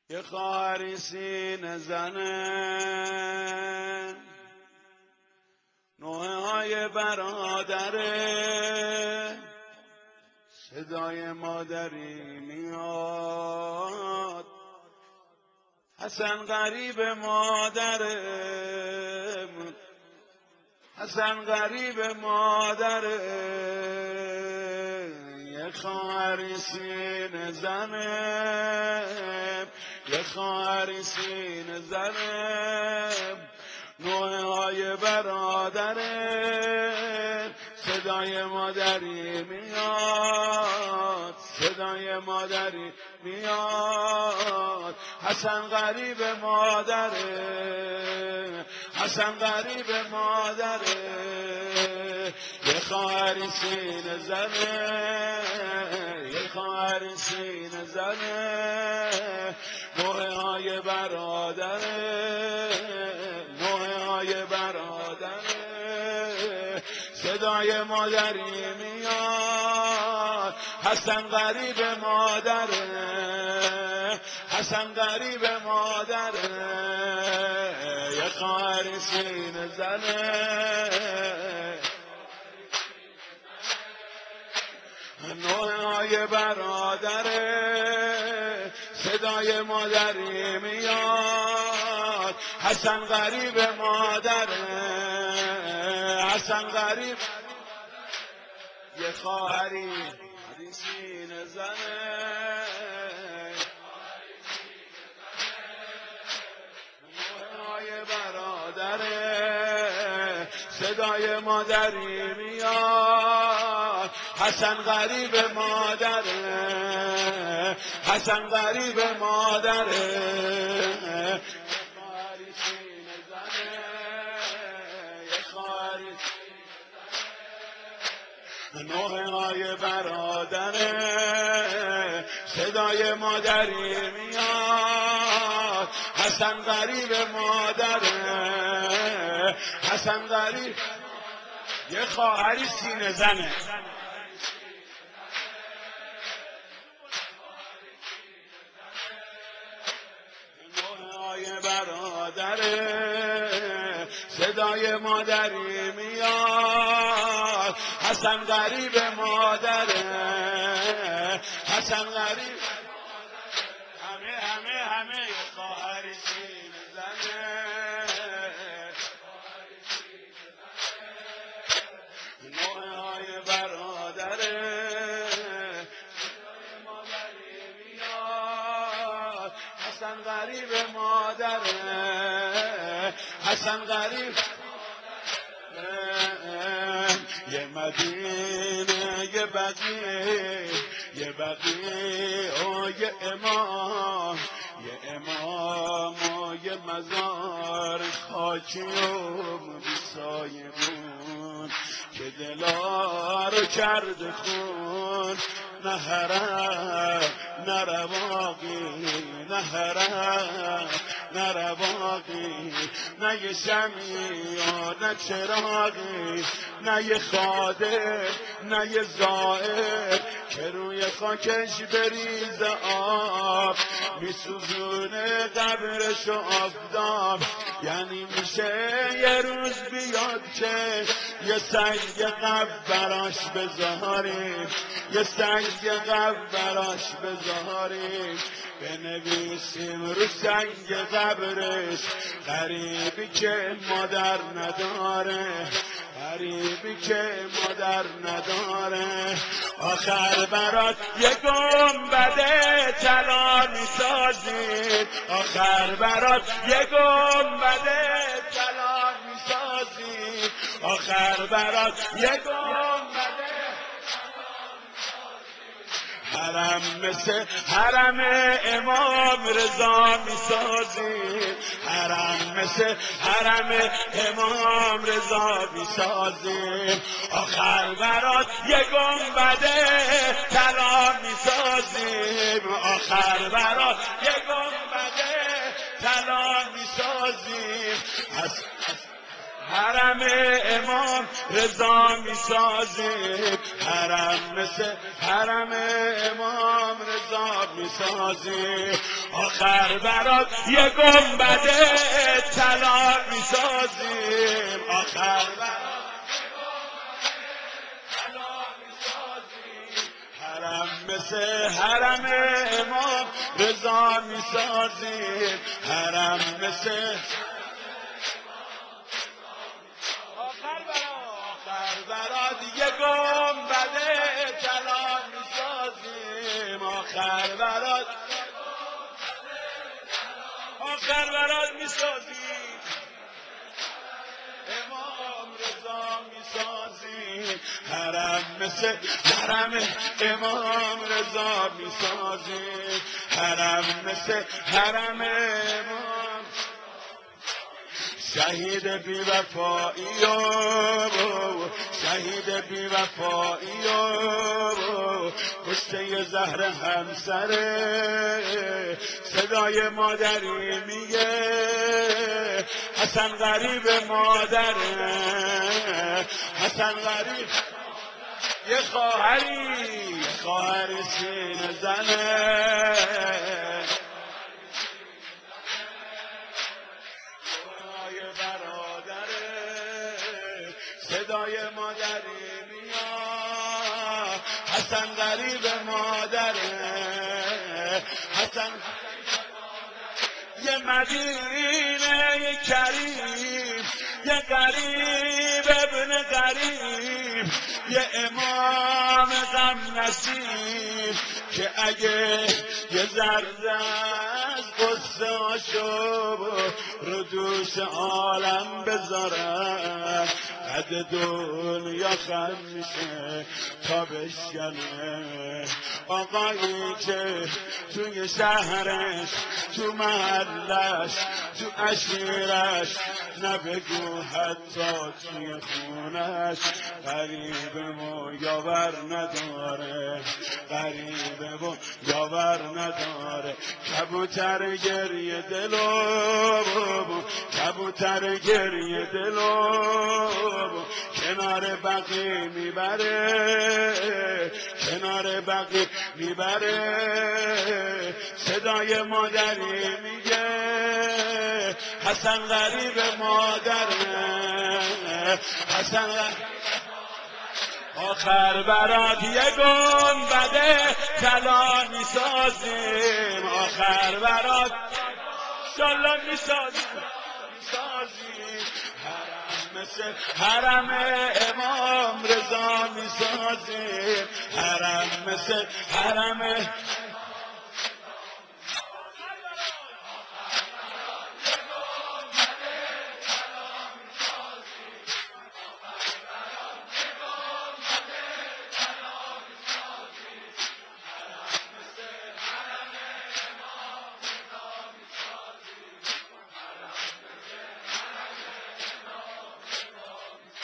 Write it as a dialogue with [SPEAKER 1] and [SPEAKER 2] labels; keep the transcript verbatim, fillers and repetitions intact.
[SPEAKER 1] یه خواهری سینه زنه نوحه های برادره صدای مادری میاد حسن غریب مادره حسن غریب مادره یه خواهری سینه زنه یه خواهری سینه زنه نوحه های برادره صدای مادری میاد صدای مادری میاد حسن غریب مادره حسن غریب مادره یه خواهری سینه زنه یه خواهری سینه زنه نوحه های برادره نوحه های برادره صدای مادری میاد حسن غریب مادره حسن غریب مادره یه خواهری سینه زنه نوحه های برادره صدای مادری میاد حسن غریب مادره حسن غریب یه خواهری سینه زنه نوحه های برادره صدای مادری میاد حسن غریب مادره حسن غریب مادره خواهری سینه زنه یه خواهری نوحه های برادره صدای مادری میاد حسن غریب مادره حسن غریب یه خواهری سینه زنه نوحه های برادره صدای مادری میاد حسن غریب مادره حسن غریب همه همه همه یه خواهری سینه زنه نوحه های برادره مادری میاد حسن غریب مادره حسن غریب یه مدینه یه بقیه یه بقیه و یه امام یه امام و یه مزار خاکی و بیسایمون که دلا رو کرد خون نه حرم نه رواقی نه حرم نه رواقی نه یه شمی و نه چراغی نه یه خادم نه یه زائر که روی خاکش بریز آب میسوزونه قبرش و آفتاب یعنی میشه یه روز بیاد که یه سنگ قبر براش بذاریم یه سنگ قبر براش بذاریم بنویسیم رو سنگ قبرش غریبی که مادر نداره غریبی که مادر نداره آخر برات یه گنبد طلا میسازیم آخر برات یه گنبد طلا میسازیم آخر برات یه گنبد حرم مثل حرم امام رضا میسازیم حرم مثل حرم امام رضا میسازیم آخر برات یه گنبد طلا میسازیم آخر برات یه گنبد طلا میسازیم حرم امام رضا میسازیم، حرم مثل حرم امام رضا میسازیم. آخر برات یه گنبد طلا میسازیم، آخر برات حرم مثل حرم امام رضا میسازیم، حرم مثل آخر برات آخر برات یه گنبد طلا میسازیم، آخر برات آخر برات میسازیم، امام رضا میسازیم، حرم مثل حرم امام رضا میسازیم، حرم مثل حرم امام. شهید بی وفایی و شهید بی وفایی و کشته زهر همسره، صدای مادری میگه حسن غریب مادره، حسن غریب یه خواهری یه خواهری سینه زنه، صدای مادری میاد حسن غریب مادره، حسن یه مدینه یه کریم، یه غریب ابن غریب، یه امام غم نصیب که اگه یه ذره از قصه هاشو رو دوش عالم بذارن، قد دنیا خم میشه تا بشکنه. آقایی که توی شهرش، تو محلش، تو عشیرش، نبگو حتی توی خونش، غریب و یاور نداره، غریب و یاور نداره. کبوتر گریه دلو، کبوتر گریه دلو کنار بقی میبره، کنار بقی میبره. صدای مادری میگه حسن غریب مادره، حسن غریب آخر برات یه گنبد طلا میسازیم، آخر برات انشالله میسازیم میسازیم. حرم مثل حرم امام رضا میسازیم، حرم مثل حرم